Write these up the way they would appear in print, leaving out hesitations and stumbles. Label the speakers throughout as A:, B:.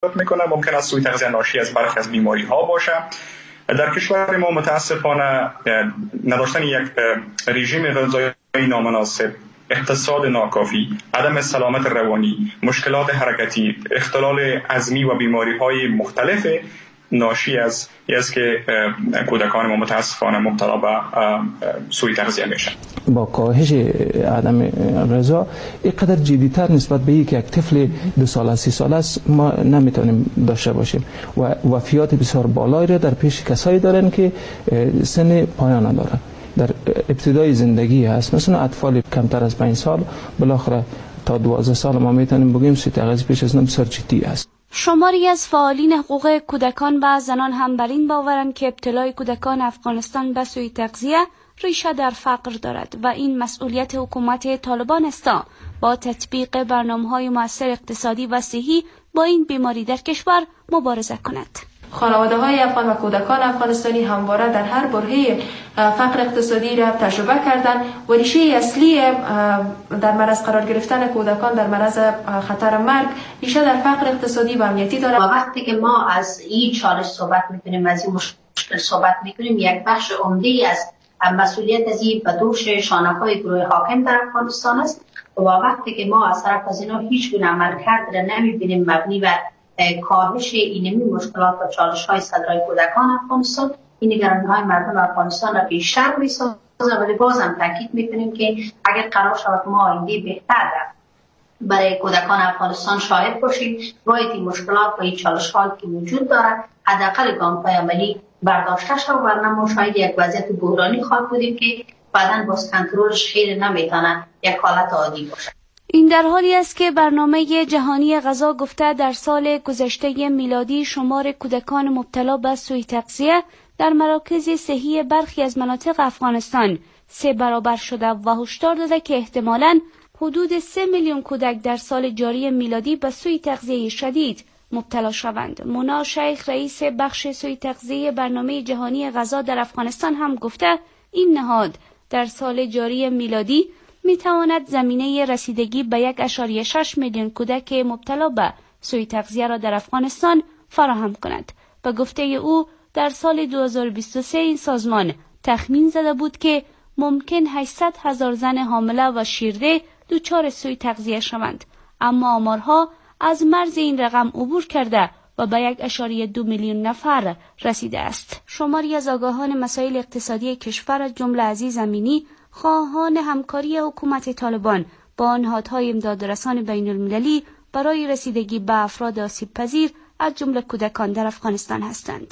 A: میکنه. ممکن است سوء تغذیه ناشی از برخی از بیماری ها باشه. در کشور ما متاسفانه نداشتن یک رژیم غذایی نامناسب، اقتصاد ناکافی، عدم سلامت روانی، مشکلات حرکتی، اختلال عظمی و بیماری‌های مختلف ناشی از است که کودکان ما متاسفانه مبتلا به سوء تغذیه میشن.
B: با کاهش عدم غذا اینقدر جدی‌تر نسبت به یک طفل 2 ساله 3 ساله است ما نمیتونیم داشته باشیم و وفیات بسیار بالایی را در پیش کسایی دارن که سن پایان دارن، در ابتدای زندگی هست. مثلا اطفال کمتر از 5 سال بالاخره تا 12 سال ما میتونیم بگیم سوء تغذیه پیش از این بسیار جدی است.
C: شماری از فعالین حقوق کودکان و زنان هم بر این باورند که ابتلای کودکان افغانستان به سوء تغذیه ریشه در فقر دارد و این مسئولیت حکومت طالبان است با تطبیق برنامه‌های مؤثر اقتصادی و صحی با این بیماری در کشور مبارزه کند.
D: خانواده‌های افغان و کودکان افغانستانی همواره در هر برهه فقر اقتصادی را تجربه کردند و ریشه اصلی در معرض قرار گرفتن کودکان در معرض خطر مرگ ریشه در فقر اقتصادی و امنیتی دارد.
E: و وقتی که ما از این چالش صحبت می‌کنیم، از این مشکل صحبت می‌کنیم، یک بخش عمده‌ای از مسئولیت از این به دوش شانه‌های گروه حاکم در افغانستان است و وقتی که ما از طرف از اینا هیچ گونه عملکرد را نمی‌بینیم مبنی بر کاهش اینمی مشکلات و چالش‌های صدرای کودکان افغانستان، این نگرانی‌های مردم افغانستان را بیشتر می‌سازد. ولی بازم تاکید می‌کنیم که اگر قرار شود ما آینده بهتر برای کودکان افغانستان شاهد باشیم، باید این مشکلات و این چالش‌هایی که وجود دارد حداقل گام‌های عملی برداشته شود، ورنه ما شاید یک وضعیت بحرانی خواهد بودیم که بعداً باز کنترلش خیر نمی‌تواند یک حالت عادی باشد.
C: این در حالی است که برنامه جهانی غذا گفته در سال گذشته میلادی شمار کودکان مبتلا به سوء تغذیه در مراکز صحی برخی از مناطق افغانستان 3 برابر شده و هشدار داده که احتمالاً حدود 3 میلیون کودک در سال جاری میلادی به سوء تغذیه شدید مبتلا شوند. مونا شیخ رئیس بخش سوء تغذیه برنامه جهانی غذا در افغانستان هم گفته این نهاد در سال جاری میلادی می تواند زمینه رسیدگی به 1.6 میلیون کودک مبتلا به سوء تغذیه را در افغانستان فراهم کند. به گفته او در سال 2023 این سازمان تخمین زده بود که ممکن 800,000 زن حامله و شیرده دچار سوء تغذیه شوند، اما آمارها از مرز این رقم عبور کرده و به 1.2 میلیون نفر رسیده است. شماری از آگاهان مسائل اقتصادی کشور از جمله عزیز امینی خواهان همکاری حکومت طالبان با نهادهای امدادرسان بین المللی برای رسیدگی به افراد آسیب پذیر از جمله کودکان در افغانستان هستند.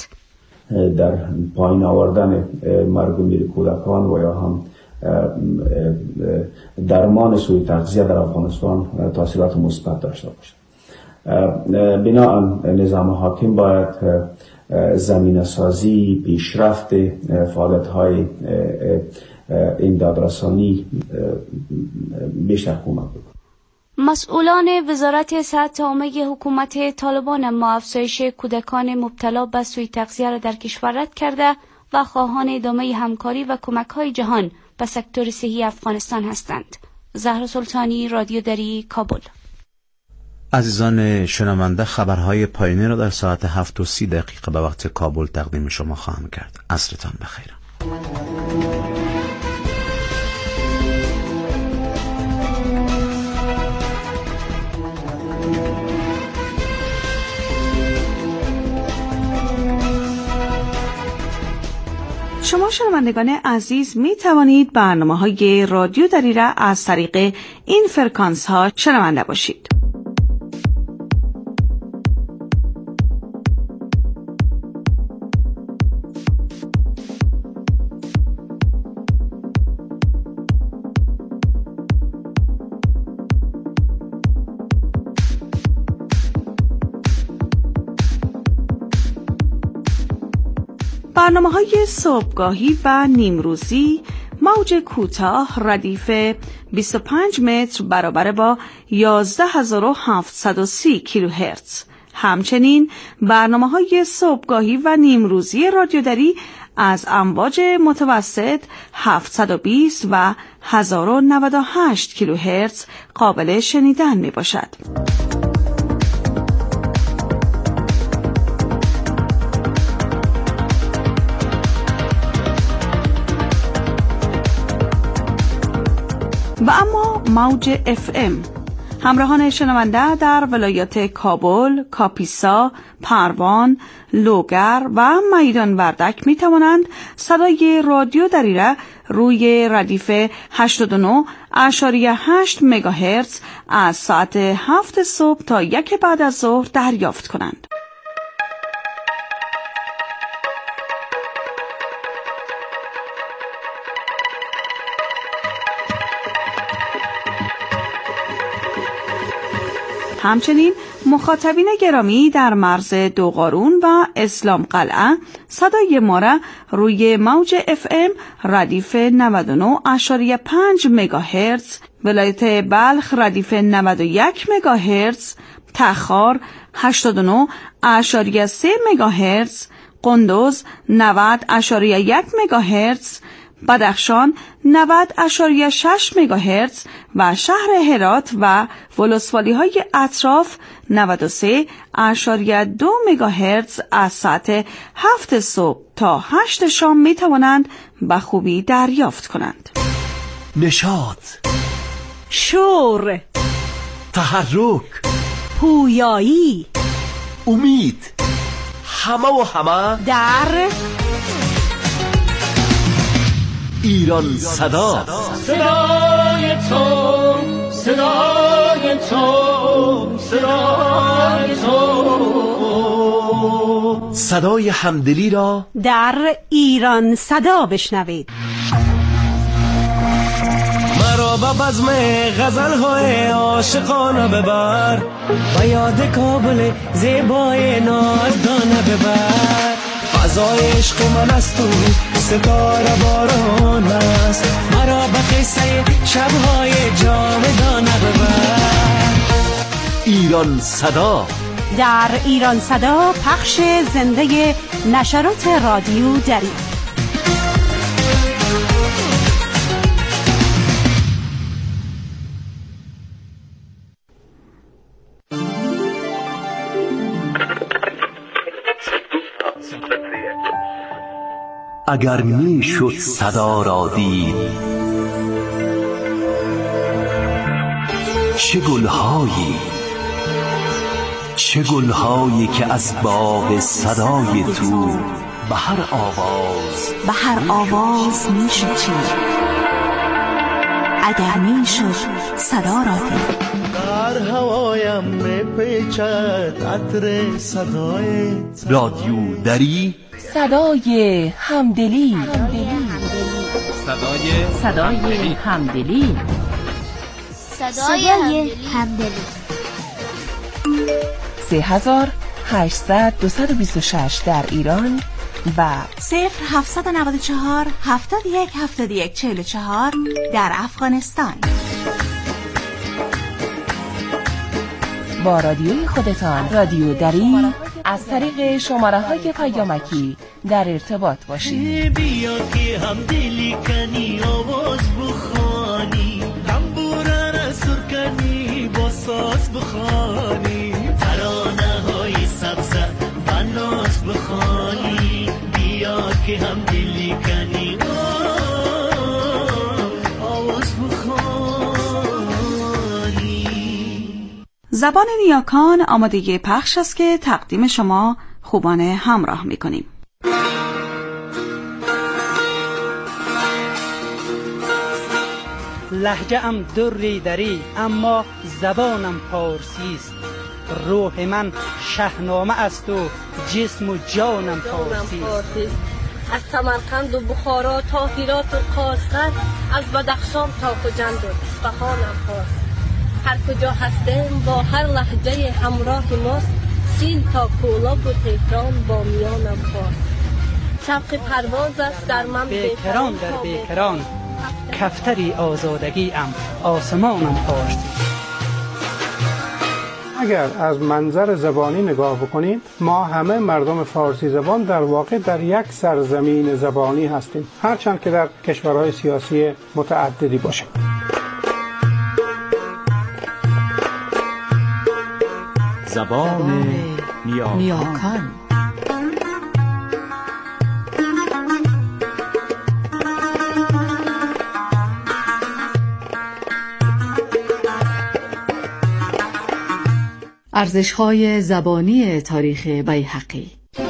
F: در پایین آوردن مرگ و میر کودکان و یا هم درمان سوء تغذیه در افغانستان تاثیرات مثبت داشته باشد. بناهن نظام حاکم باید زمینه سازی، پیشرفت فعالیت‌های امدادرسانی بیشتر کمک بکنه.
C: مسئولان وزارت صحت عامه حکومت طالبان اما افزایش کودکان مبتلا به سوء تغذیه را در کشور رد کرده و خواهان ادامه همکاری و کمک‌های جهان به سکتور صحی افغانستان هستند. زهرا سلطانی، رادیو دری، کابل.
G: عزیزان شنونده، خبرهای پایانی را در ساعت 7:30 به وقت کابل تقدیم شما خواهم کرد. عصرتان بخیر.
H: شما شنوندگان عزیز می توانید برنامه‌های رادیو دری را از طریق این فرکانس ها شنونده باشید. برنامه‌های صبحگاهی و نیمروزی موج کوتاه ردیف 25 متر برابر با 11730 کیلوهرتز. همچنین برنامه‌های صبحگاهی و نیمروزی رادیو دری از امواج متوسط 720 و 1098 کیلوهرتز قابل شنیدن میباشد. موج FM. همراهان شنونده در ولایات کابل، کاپیسا، پروان، لوگر و میدان وردک می توانند صدای رادیو دریره روی ردیف 89.8 مگاهرتز از ساعت 7 صبح تا 1 بعد از ظهر دریافت کنند. همچنین مخاطبین گرامی در مرز دوقارون و اسلام قلعه صدای ما را روی موج FM ردیف 99.5 مگاهرتز، ولایت بلخ ردیف 91 مگاهرتز، تخار 89.3 مگاهرتز، قندوز 90.1 مگاهرتز، بدخشان 90.6 مگاهرتز و شهر هرات و ولسوالی های اطراف 93.2 مگاهرتز از ساعت 7 صبح تا 8 شام می توانند به خوبی دریافت کنند.
I: نشاط،
J: شور،
I: تحرک،
J: پویایی،
I: امید، همه
J: در
I: ایران صدا.
K: صدای تو، صدای تو، صدای تو.
I: صدای همدلی را
J: در ایران صدا بشنوید.
K: مرا به بزم غزل‌های عاشقانه ببر، به یاد کابل زیبای نازدانه ببر. فضای عشق من است و ستاره باران است، مرا به قصه شب‌های جاودانه ببر.
I: ایران صدا.
J: در ایران صدا پخش زنده نشرات رادیو دری.
I: اگر می شد صدا را دید، چه گلهایی که از باغ صدای تو به هر آواز
J: می شد چید. اگر می شد صدا را دید.
K: در هوایم می پیچد عطر صدای
I: رادیو دری،
J: صدای همدلی.
L: صدای همدلی.
J: 3800-226 در ایران و 0794-71-71-44 در افغانستان. با رادیوی خودتان، رادیو دری، از طریق شماره‌های پیامکی در ارتباط باشید.
K: بیا که هم دلی کنی، آواز بخوانی، تنبوره را سر کنی، با ساز بخوانی، ترانه های سبز و ناز بخوانی. بیا که هم دلی کنی، آواز بخوانی.
H: زبان نیاکان آمادگی پخش است که تقدیم شما خوبان همراه می‌کنیم.
M: لهجه ام دری دری اما زبانم پارسی است. روح من شاهنامه است و جسم و جانم فارسی است.
N: از سمرقند و بخارا تا هرات و قاشقر، از بدخشان تا خوجند و اصفهانم فارسی. هر کجا هستیم با هر لهجه همراه ماست، سین تا کولاب و تهران با میانم فارسی. شوق پرواز است در من
M: بیکران در بیکران، کفتری آزادگی ام آسمانم فارسی.
O: اگر از منظر زبانی نگاه بکنیم، ما همه مردم فارسی زبان در واقع در یک سرزمین زبانی هستیم، هرچند که در کشورهای سیاسی متعددی باشیم.
G: زبان نیاکان.
P: ارزش‌های زبانی تاریخ بیهقی.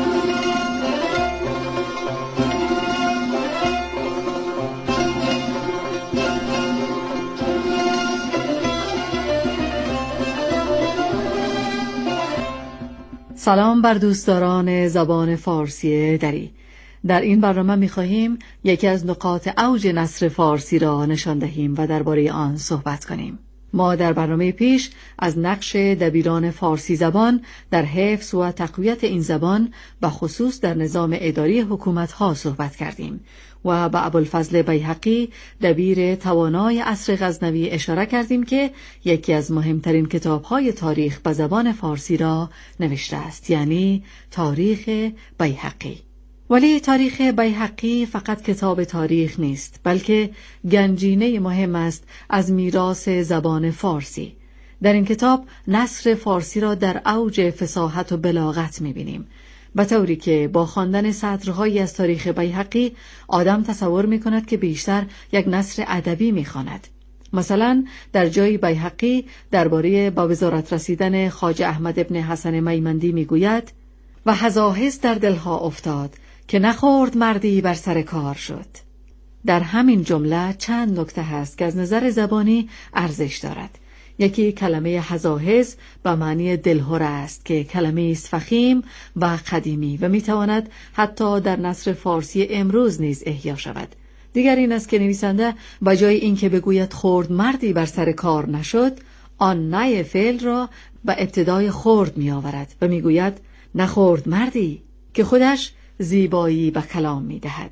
P: سلام بر دوستداران زبان فارسی دری. در این برنامه می‌خواهیم یکی از نقاط اوج نثر فارسی را نشان دهیم و درباره آن صحبت کنیم. ما در برنامه پیش از نقش دبیران فارسی زبان در حفظ و تقویت این زبان و خصوص در نظام اداری حکومت‌ها صحبت کردیم و به ابوالفضل بیهقی دبیر توانای عصر غزنوی اشاره کردیم که یکی از مهمترین کتاب‌های تاریخ به زبان فارسی را نوشته است، یعنی تاریخ بیهقی. ولی تاریخ بیهقی فقط کتاب تاریخ نیست، بلکه گنجینه مهم است از میراث زبان فارسی. در این کتاب نثر فارسی را در اوج فصاحت و بلاغت می‌بینیم، به طوری که با خواندن سطرهایی از تاریخ بیهقی آدم تصور می‌کند که بیشتر یک نثر ادبی می‌خواند. مثلا در جای بیهقی درباره با وزارت رسیدن خواجه احمد ابن حسن میمندی می‌گوید و هزاهز در دلها افتاد که نخورد مردی بر سر کار شد. در همین جمله چند نکته هست که از نظر زبانی ارزش دارد. یکی کلمه هزاهز به معنی دلهره است که کلمه است فخیم و قدیمی و میتواند حتی در نثر فارسی امروز نیز احیا شود. دیگر این است که نویسنده به جای اینکه بگوید خورد مردی بر سر کار نشد، آن نه فعل را به ابتدای خورد می آورد و میگوید نخورد مردی، که خودش زیبایی به کلام می دهد.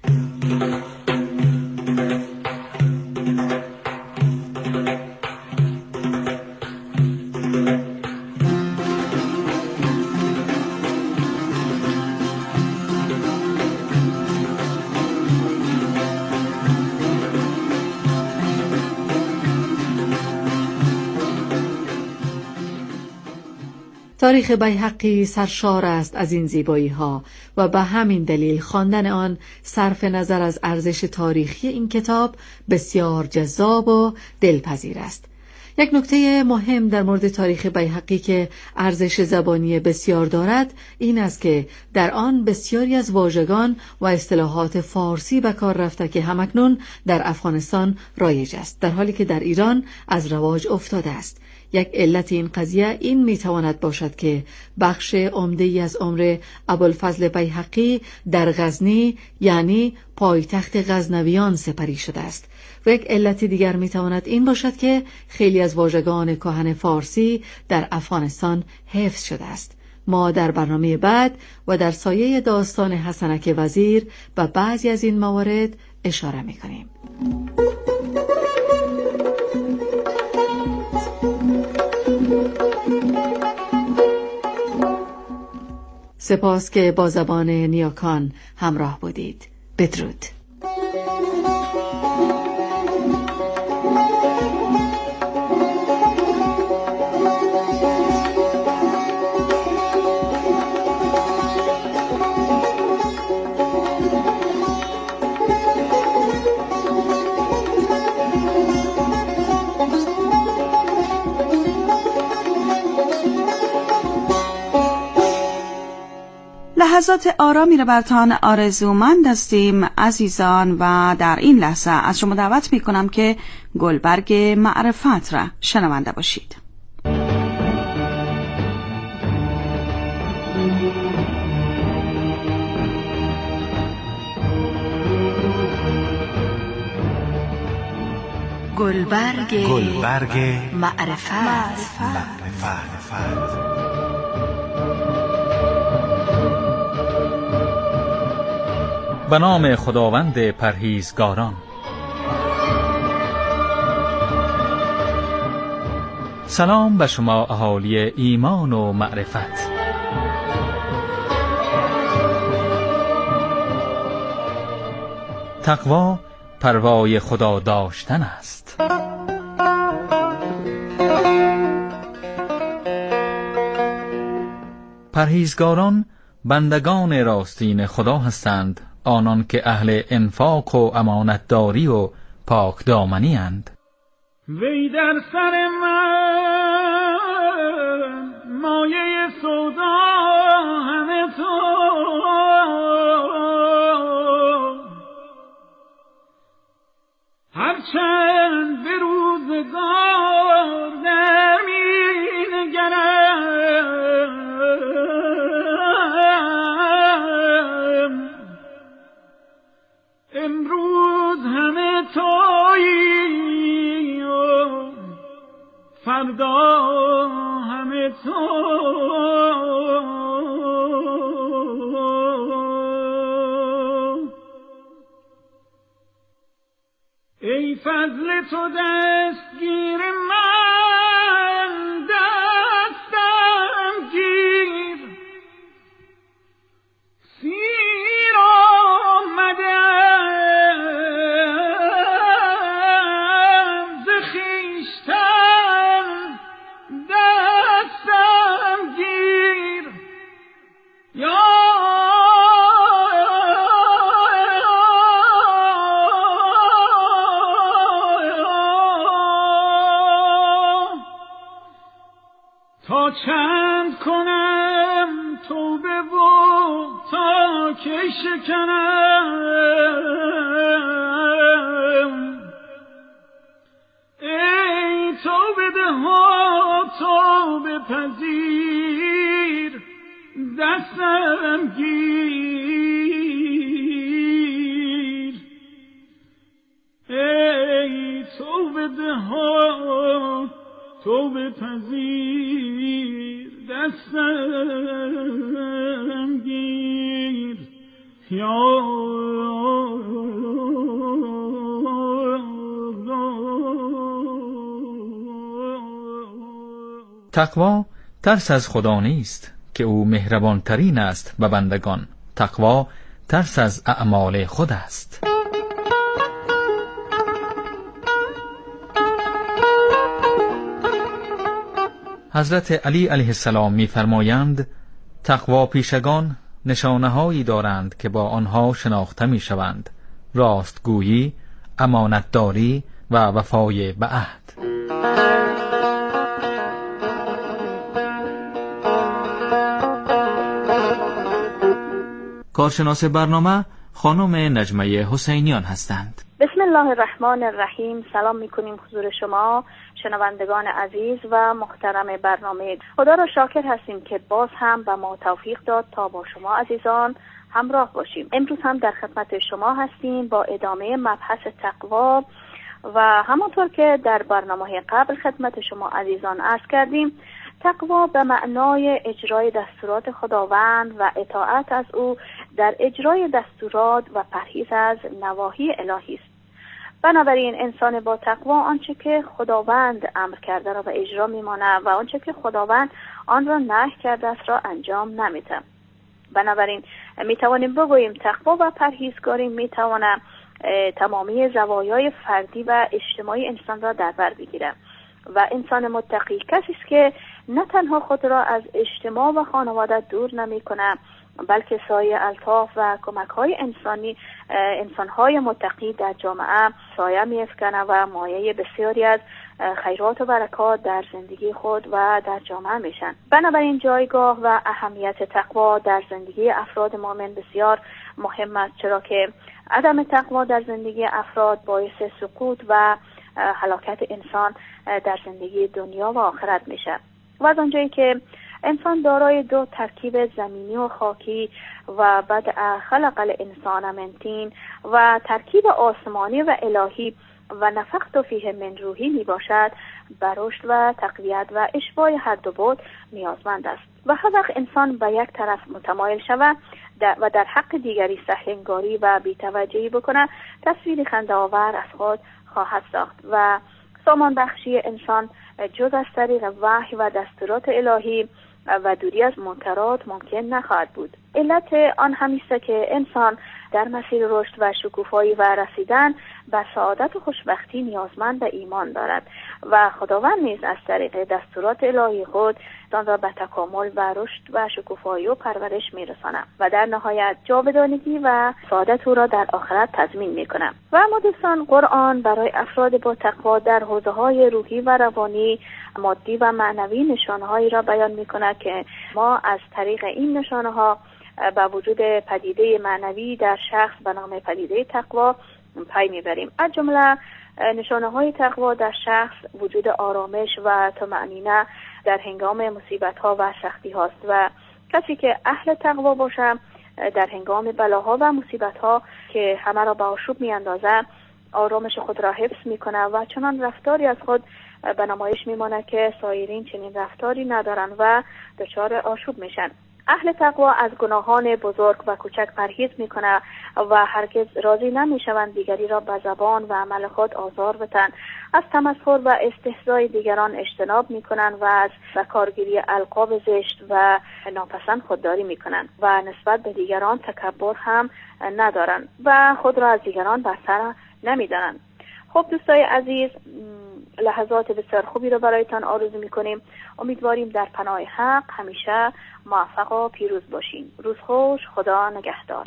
P: تاریخ بیهقی سرشار است از این زیبایی ها و به همین دلیل خواندن آن صرف نظر از ارزش تاریخی این کتاب بسیار جذاب و دلپذیر است. یک نکته مهم در مورد تاریخ بیهقی که ارزش زبانی بسیار دارد این است که در آن بسیاری از واژگان و اصطلاحات فارسی به کار رفته که همکنون در افغانستان رایج است، در حالی که در ایران از رواج افتاده است. یک علت این قضیه این میتواند باشد که بخش عمده‌ای از عمر ابوالفضل بیهقی در غزنی، یعنی پایتخت غزنویان، سپری شده است. و یک علت دیگر میتواند این باشد که خیلی از واژگان کهن فارسی در افغانستان حفظ شده است. ما در برنامه بعد و در سایه داستان حسنک وزیر به بعضی از این موارد اشاره میکنیم. سپاس که با زبان نیاکان همراه بودید. بدرود.
H: لحظات آرامی را برتان آرزومند هستیم عزیزان و در این لحظه از شما دعوت می کنم که گلبرگ معرفت را شنونده باشید.
P: گلبرگ معرفت.
Q: به نام خداوند پرهیزگاران. سلام به شما اهالی ایمان و معرفت. تقوا پروای خدا داشتن است. پرهیزگاران بندگان راستین خدا هستند، آنان که اهل انفاق و امانتداری و پاک دامنی اند.
K: وی در سر من
R: مایه سودا همه تو، هرچند به روزگار نمی نگرم، امروز همه تویی و فردا همه تو. ای فضل تو دستگیر من، دستم گیر، سیر آمدم ز خویشتن، دستم گیر یا تا چند کنم توبه و تا که شکنم، ای توبه ده ها توبه پذیر، دستم گیر، ای توبه ده ها توبه پذیر، دستم گیر یا
Q: تقوا ترس از خدا نیست که او مهربان ترین است به بندگان. تقوا ترس از اعمال خود است. حضرت علی علیه السلام می‌فرمایند تقوا پیشگان نشانه‌هایی دارند که با آنها شناخته می‌شوند: راستگویی، امانتداری و وفای به عهد. کارشناس برنامه خانم نجمه حسینیان هستند.
S: بسم الله الرحمن الرحیم. سلام میکنیم حضور شما شنوندگان عزیز و محترم برنامه. خدا را شاکر هستیم که باز هم به ما توفیق داد تا با شما عزیزان همراه باشیم. امروز هم در خدمت شما هستیم با ادامه مبحث تقوا و همانطور که در برنامه قبل خدمت شما عزیزان عرض کردیم، تقوا به معنای اجرای دستورات خداوند و اطاعت از او در اجرای دستورات و پرهیز از نواهی الهی است. بنابراین انسان با تقوا آنچه که خداوند امر کرده را به اجرا می‌ماند و آنچه که خداوند آن را نهی کرده است را انجام نمی‌دهد. بنابراین می‌توانیم بگوییم تقوا و پرهیزگاری می‌تواند تمامی زوایای فردی و اجتماعی انسان را در بر بگیرد و انسان متقی کسی است که نه تنها خود را از اجتماع و خانواده دور نمی‌کند، بلکه سایه الطاف و کمک‌های انسان‌های متقی در جامعه سایه می‌افکند و مایه بسیاری از خیرات و برکات در زندگی خود و در جامعه میشن. بنابراین جایگاه و اهمیت تقوا در زندگی افراد مؤمن بسیار مهم است، چرا که عدم تقوا در زندگی افراد باعث سقوط و هلاکت انسان در زندگی دنیا و آخرت میشه. و از آنجایی که انسان دارای دو ترکیب زمینی و خاکی و بدء خلق الانسان من طین و ترکیب آسمانی و الهی و نفخت فیه من روحی می باشد، بر رشد و تقویت و اشباع هر دو بود نیازمند است و هر وقت انسان به یک طرف متمایل شود و در حق دیگری سهلنگاری و بی‌توجهی بکنه، تصویر خنده‌آور از خود خواهد ساخت و سامان بخشی انسان جز از طریق وحی و دستورات الهی و دوری از منکرات ممکن نخواهد بود. علت آن همیست که انسان در مسیر رشد و شکوفایی و رسیدن به سعادت و خوشبختی نیازمند به ایمان دارد و خداوند نیز از طریق دستورات الهی خود آن را به تکامل و رشد و شکوفایی و پرورش میرساند و در نهایت جاودانگی و سعادت او را در آخرت تضمین میکند. و اما دوستان، قرآن برای افراد با تقوا در حوزه‌های روحی و روانی، مادی و معنوی نشانه‌هایی را بیان میکند که ما از طریق این نشانه‌ها با وجود پدیده معنوی در شخص به نام پدیده تقوا پی میبریم. از جمله نشانه‌های تقوا در شخص وجود آرامش و طمأنینه در هنگام مصیبت‌ها و سختی‌هاست و کسی که اهل تقوا باشه در هنگام بلاها و مصیبت‌ها که همه را به آشوب می‌اندازه آرامش خود را حفظ می‌کنه و چنان رفتاری از خود به نمایش می‌ماند که سایرین چنین رفتاری ندارن و دچار آشوب میشن. اهل تقوا از گناهان بزرگ و کوچک پرهیز میکنه و هرگز راضی نمیشوند دیگری را به زبان و عمل خود آزار بدن. از تمسخر و استهزای دیگران اجتناب میکنند و از بکارگیری القاب زشت و ناپسند خودداری میکنند و نسبت به دیگران تکبر هم ندارند و خود را از دیگران برتر نمیدانند. خب دوستای عزیز، لحظات بسیار خوبی رو برایتان آرزو میکنیم. امیدواریم در پناه حق همیشه موفق و پیروز باشین. روز خوش، خدا نگهدار.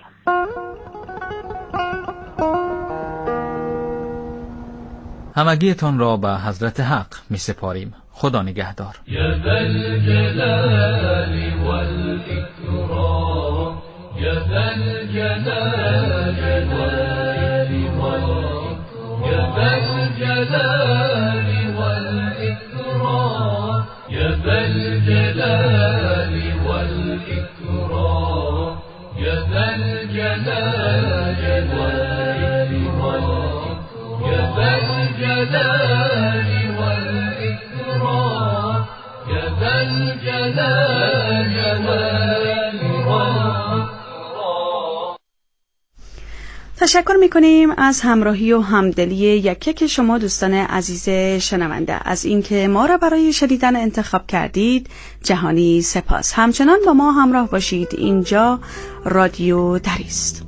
Q: همگیتان را به حضرت حق می سپاریم. خدا نگهدار.
K: یا ذا الجلال والاکرام، یا ذا الجلال والاکرام، یا ذا الجلال والاکرام، یا ذا الجلال والاکرام، یا ذا الجلال والاکرام، یا ذا الجلال والاکرام، یا ذا الجلال والاکرام.
H: تشکر میکنیم از همراهی و همدلی یک شما دوستان عزیز شنونده. از اینکه ما را برای شنیدن انتخاب کردید جهانی سپاس. همچنان با ما همراه باشید. اینجا رادیو دری است.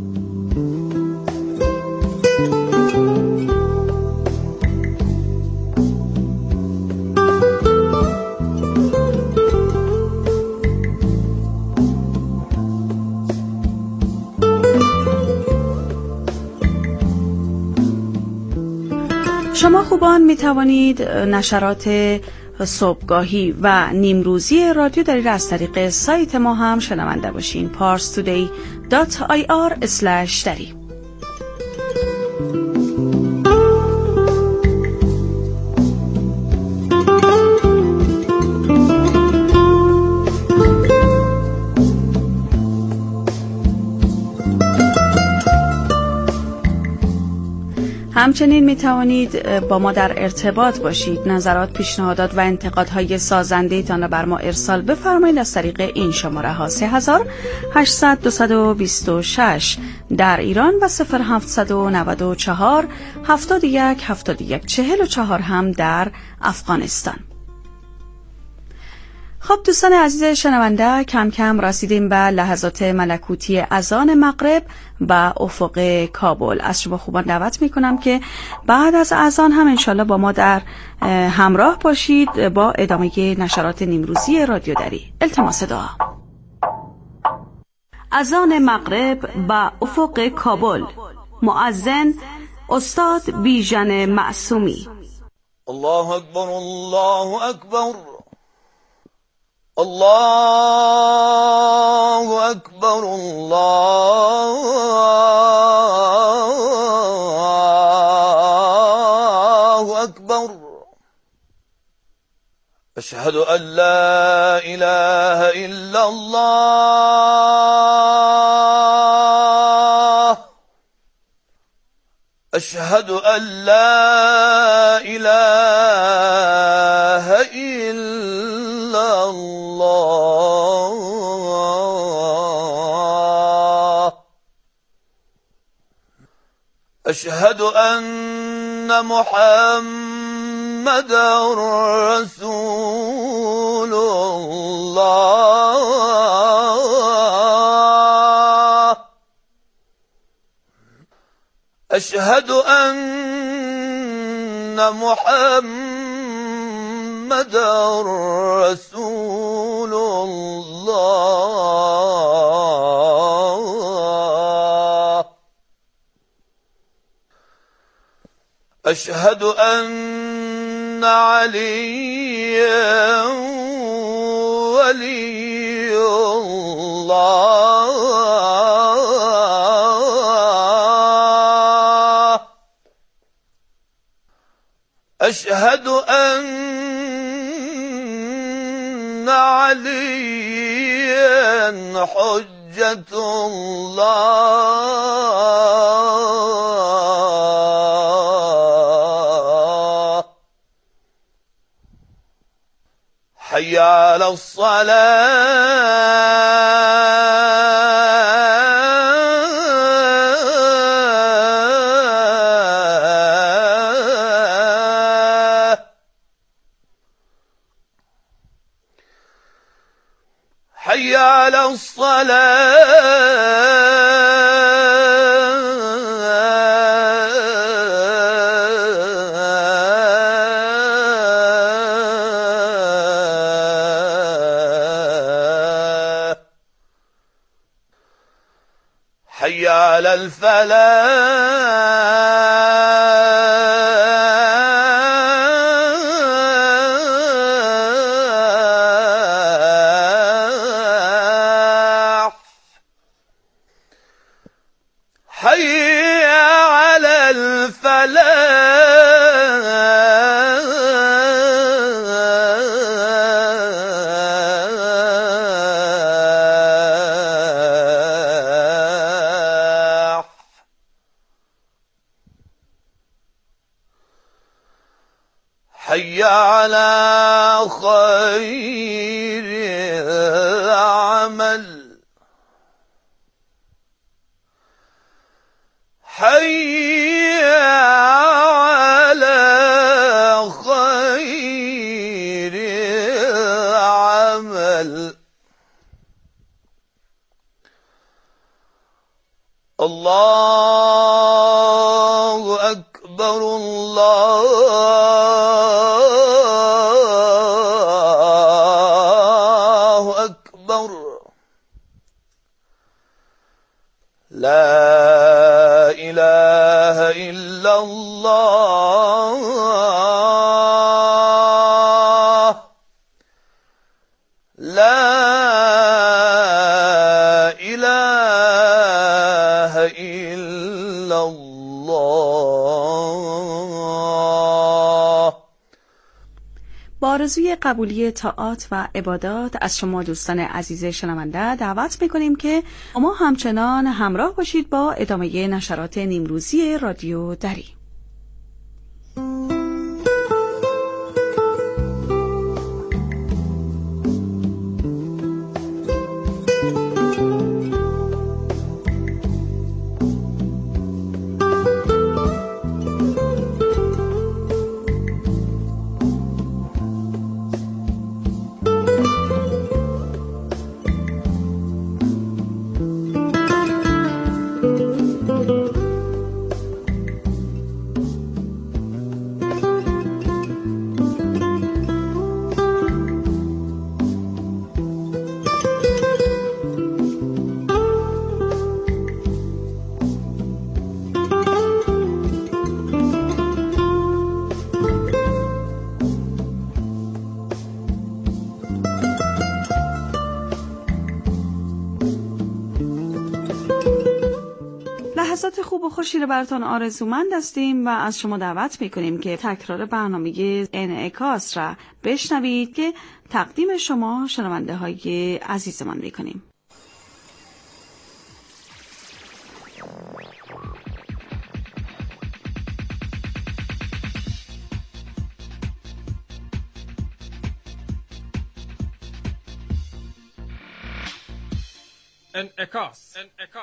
H: شما خوبان می توانید نشرات صبحگاهی و نیمروزی رادیو دری را از طریق سایت ما هم شنونده باشین. parstoday.ir/dari. همچنین می توانید با ما در ارتباط باشید. نظرات، پیشنهادات و انتقادهای سازنده تان را بر ما ارسال بفرمایید از طریق این شماره ها: 3800-226 در ایران و 0794 71 71 44 هم در افغانستان. خب دوستان عزیز شنونده، کم کم رسیدیم به لحظات ملکوتی اذان مغرب و افق کابل. از شما خوبان دعوت میکنم که بعد از اذان هم انشالله با ما در همراه باشید با ادامه نشرات نیمروزی رادیو دری. التماس دعا. اذان مغرب و افق کابل. مؤذن استاد بیژن معصومی.
T: الله اکبر، الله اکبر، الله اکبر، الله اکبر. اشهد ان لا اله الا الله، اشهد ان لا اله الا الله، اشهد ان محمد رسول الله، أشهد أن محمد رسول الله. أشهد أن عليا ولي الله. أشهد أن عليا حجة الله. حي على الصلاة. حي على الصلاة. حي على الفلاح. حي على الفلاح. حي على خير العمل. حي على خير العمل. الله أكبر الله أكبر. لا إله إلا الله. لا إله إلا الله.
H: با آرزوی قبولی طاعات و عبادات از شما دوستان عزیز شنونده دعوت می‌کنیم که ما همچنان همراه باشید با ادامه نشرات نیمروزی رادیو دری. لحظات خوب و خوشی رو براتون آرزومند هستیم و از شما دعوت میکنیم که تکرار برنامه انعکاس را بشنوید که تقدیم شما شنونده های عزیزمان میکنیم.
Q: انعکاس.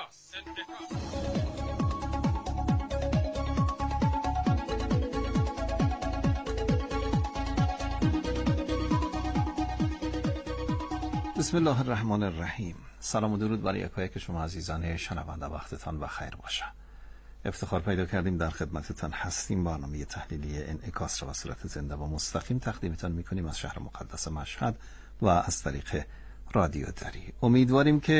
S: بسم الله الرحمن الرحیم. سلام و درود بر یکایک شما عزیزان شنونده، وقتتان بخیر باشه. افتخار پیدا کردیم در خدمتتان هستیم. برنامه تحلیلی انعکاس را به صورت زنده و مستقیم تقدیمتان میکنیم از شهر مقدس مشهد و از طریق رادیو دری. امیدواریم که